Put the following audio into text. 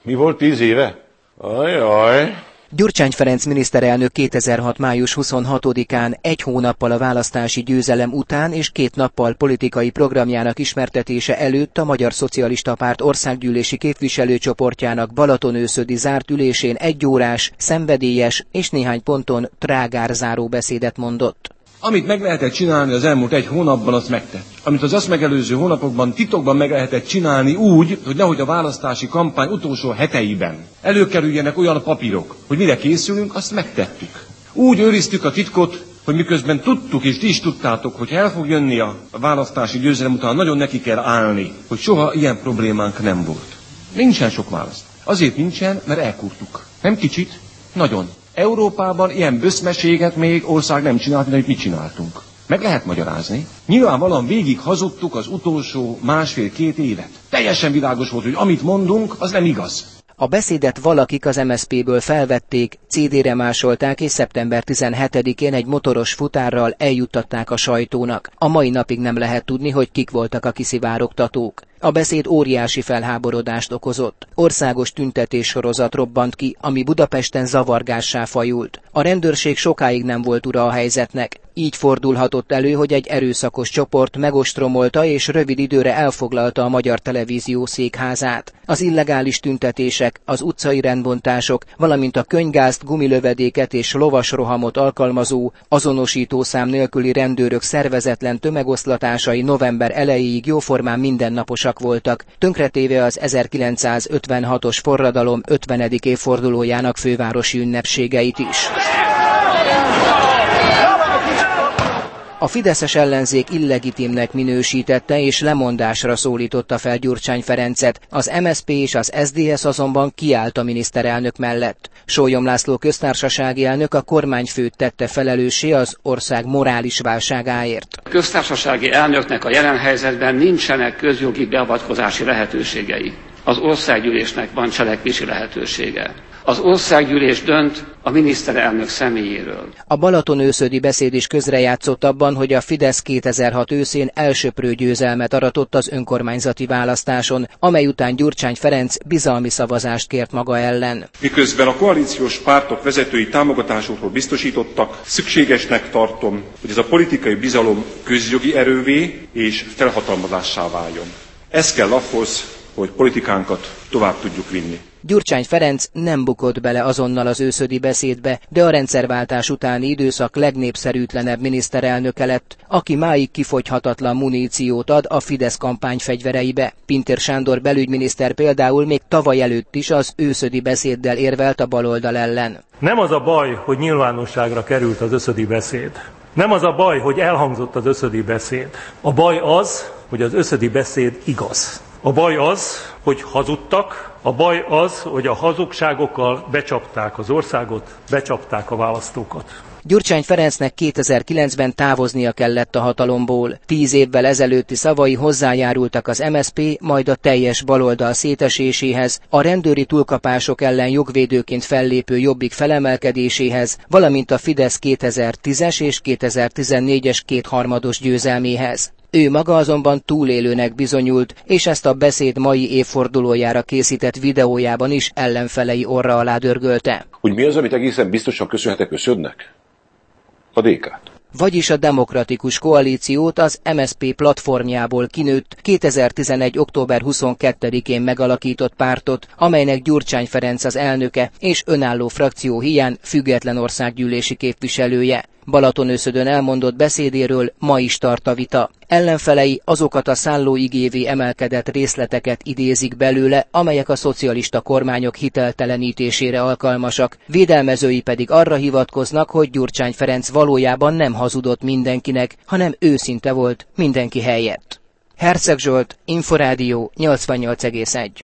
Mi volt 10 éve? Ajaj. Gyurcsány Ferenc miniszterelnök 2006. május 26-án, egy hónappal a választási győzelem után és 2 nappal politikai programjának ismertetése előtt a Magyar Szocialista Párt országgyűlési képviselőcsoportjának balatonőszödi zárt ülésén 1 órás, szenvedélyes és néhány ponton trágárzáró beszédet mondott. Amit meg lehetett csinálni az elmúlt 1 hónapban, azt megtett. Amit az azt megelőző hónapokban titokban meg lehetett csinálni úgy, hogy nehogy a választási kampány utolsó heteiben előkerüljenek olyan papírok, hogy mire készülünk, azt megtettük. Úgy őriztük a titkot, hogy miközben tudtuk, és ti is tudtátok, hogy el fog jönni a választási győzelem után, nagyon neki kell állni, hogy soha ilyen problémánk nem volt. Nincsen sok választ. Azért nincsen, mert elkurtuk. Nem kicsit, nagyon. Európában ilyen böszmeséget még ország nem csinált, mint amit mi csináltunk. Meg lehet magyarázni. Nyilvánvalóan végig hazudtuk az utolsó 1,5-2 évet. Teljesen világos volt, hogy amit mondunk, az nem igaz. A beszédet valakik az MSZP-ből felvették, CD-re másolták és szeptember 17-én egy motoros futárral eljuttatták a sajtónak. A mai napig nem lehet tudni, hogy kik voltak a kiszivárogtatók. A beszéd óriási felháborodást okozott. Országos tüntetéssorozat robbant ki, ami Budapesten zavargássá fajult. A rendőrség sokáig nem volt ura a helyzetnek. Így fordulhatott elő, hogy egy erőszakos csoport megostromolta és rövid időre elfoglalta a Magyar Televízió székházát. Az illegális tüntetések, az utcai rendbontások, valamint a könygázt, gumilövedéket és lovasrohamot alkalmazó, azonosítószám nélküli rendőrök szervezetlen tömegoszlatásai november elejéig jóformán mindennaposak voltak, tönkretéve az 1956-os forradalom 50. évfordulójának fővárosi ünnepségeit is. A fideszes ellenzék illegitimnek minősítette és lemondásra szólította fel Gyurcsány Ferencet, az MSZP és az SZDSZ azonban kiállt a miniszterelnök mellett. Sólyom László köztársasági elnök a kormányfőt tette felelőssé az ország morális válságáért. A köztársasági elnöknek a jelen helyzetben nincsenek közjogi beavatkozási lehetőségei. Az országgyűlésnek van cselekvési lehetősége. Az országgyűlés dönt a miniszterelnök személyéről. A balatonőszödi beszéd is közrejátszott abban, hogy a Fidesz 2006 őszén elsöprő győzelmet aratott az önkormányzati választáson, amely után Gyurcsány Ferenc bizalmi szavazást kért maga ellen. Miközben a koalíciós pártok vezetői támogatásukról biztosítottak, szükségesnek tartom, hogy ez a politikai bizalom közjogi erővé és felhatalmazássá váljon. Ez kell ahhoz, hogy politikánkat tovább tudjuk vinni. Gyurcsány Ferenc nem bukott bele azonnal az őszödi beszédbe, de a rendszerváltás utáni időszak legnépszerűtlenebb miniszterelnöke lett, aki máig kifogyhatatlan muníciót ad a Fidesz kampányfegyvereibe. Pintér Sándor belügyminiszter például még tavaly előtt is az őszödi beszéddel érvelt a baloldal ellen. Nem az a baj, hogy nyilvánosságra került az őszödi beszéd. Nem az a baj, hogy elhangzott az őszödi beszéd. A baj az, hogy az őszödi beszéd igaz. A baj az, hogy hazudtak, a baj az, hogy a hazugságokkal becsapták az országot, becsapták a választókat. Gyurcsány Ferencnek 2009-ben távoznia kellett a hatalomból. 10 évvel ezelőtti szavai hozzájárultak az MSZP, majd a teljes baloldal széteséséhez, a rendőri túlkapások ellen jogvédőként fellépő Jobbik felemelkedéséhez, valamint a Fidesz 2010-es és 2014-es kétharmados győzelméhez. Ő maga azonban túlélőnek bizonyult, és ezt a beszéd mai évfordulójára készített videójában is ellenfelei orra alá dörgölte. Hogy mi az, amit egészen biztosan köszönhetek ÖSZÖD-nek? A DK-t. Vagyis a Demokratikus Koalíciót az MSZP platformjából kinőtt 2011. október 22-én megalakított pártot, amelynek Gyurcsány Ferenc az elnöke és önálló frakció híján független országgyűlési képviselője. Balatonőszödön elmondott beszédéről ma is tart a vita. Ellenfelei azokat a szállóigévé emelkedett részleteket idézik belőle, amelyek a szocialista kormányok hiteltelenítésére alkalmasak, védelmezői pedig arra hivatkoznak, hogy Gyurcsány Ferenc valójában nem hazudott mindenkinek, hanem őszinte volt mindenki helyett. Herceg Zsolt, Inforádió 88,1.